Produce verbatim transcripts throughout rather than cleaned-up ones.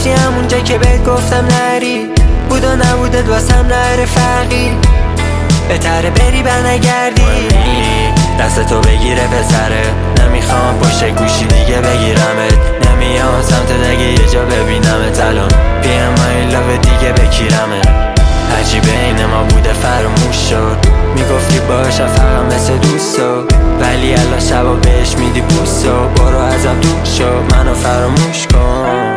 رفتی همونجا که بهت گفتم نری، بود و نبودت واسم نره فرقی، بهتره بری برنگردی. دست تو بگیره پسره، نمیخوام پشت گوشی دیگه بگیرمت، نمیام سمت دیگه یه جا ببینمت الان، بیم I love دیگه بکیرمت. عجیبه این ما بوده فراموش شد، میگفتی باشم فقط مثل دوستو، ولی الان شبا بهش میدی بوسو. برو ازم دور شو، منو فراموش کن.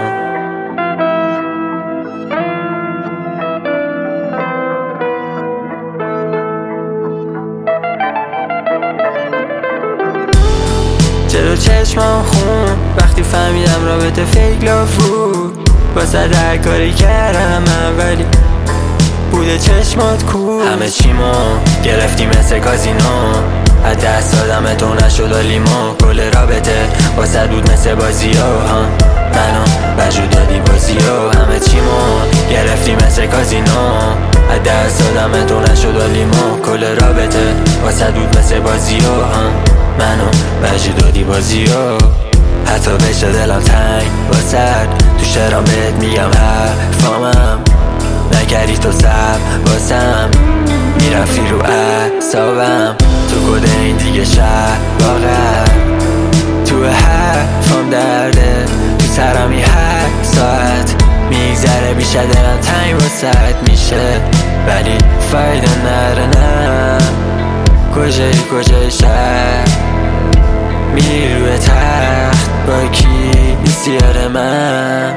چرا چشمام خون وقتی فهمیدم رابطه فیک لاف بود، واسه هر کاری کردم من ولی بوده چشمات کو. همه چیمو گرفتی مثل کازینو، از دست دادم تو نشد لیمو. کل رابطه واسه بود مثل بازی ها، منو وجود دادی بازی ها. همه چیمو گرفتی مثل کازینو، از دست دادم تو نشد لیمو. کل رابطه واسه بود مثل بازی ها، منو وجود دادی بازی ها. حتی بشه دلم تنگ واسد، تو شعرام بهت میگم حرفامم، نکردی تو سب واسم، میرفتی رو اعصابم. تو کده این دیگه شهر واقع، تو حرفام درده، تو سرمی هر ساعت میگذره بیشه دلم تنگ واسد میشه، ولی فایده نره. نه کجایی کجای شهر، میری روی تخت با کی نیستی یار من.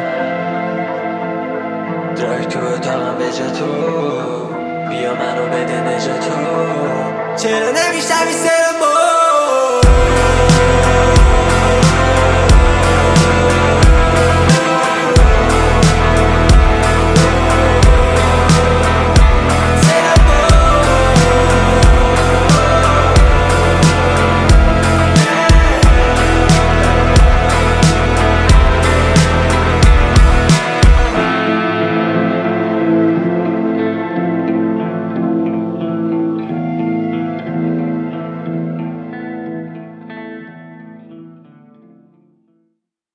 درای تو اتاقم به جا تو، بیا منو بده نجاتو. چرا نمیشنوی سرم